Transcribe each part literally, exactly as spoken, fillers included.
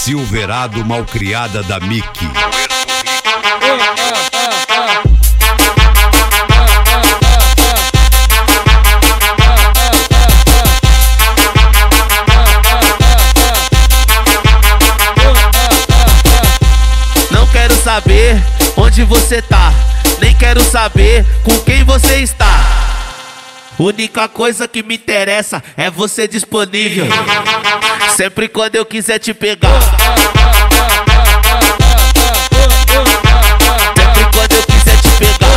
Silverado malcriada da Mickey. Não quero saber onde você tá, nem quero saber com quem você está. Única coisa que me interessa é você disponível, sempre quando eu quiser te pegar. Sempre quando eu quiser te pegar.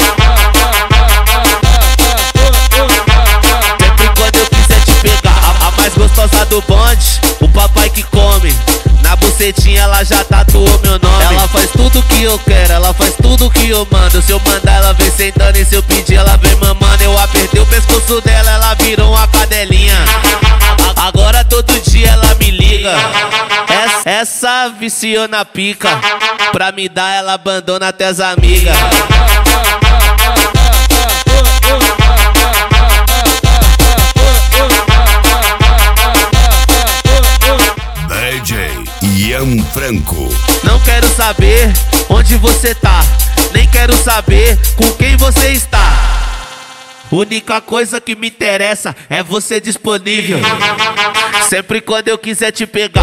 Sempre quando eu quiser te pegar. A, a mais gostosa do bonde, o papai que come. Na bucetinha ela já tatuou meu nome. Ela faz tudo que eu quero, ela faz tudo que eu mando. Se eu mandar ela vem sentando, e se eu pedir ela vem mamando. Eu apertei o pescoço dela, ela virou uma cadelinha. Agora todo dia ela me liga. Essa, essa viciou na pica. Pra me dar ela abandona até as amigas. D J Ian Franco. Não quero saber onde você tá, nem quero saber com quem você está. Única coisa que me interessa é você disponível, sempre quando eu quiser te pegar.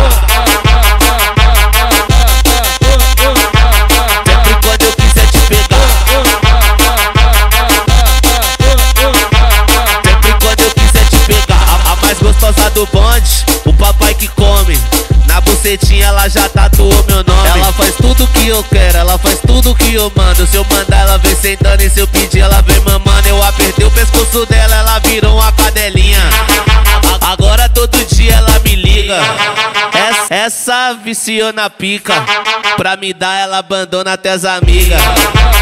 Sempre quando eu quiser te pegar. Sempre quando eu quiser te pegar. A, a mais gostosa do bonde, o papai que come. Na bucetinha ela já tatuou meu nome. Ela faz tudo que eu quero, ela faz tudo que eu mando. Se eu mandar ela vem sentando, e se eu pedir ela vem mamando. Eu apertei o pescoço dela, ela virou uma cadelinha. A, agora todo dia ela me liga. Essa, essa viciou na pica. Pra me dar ela abandona até as amigas.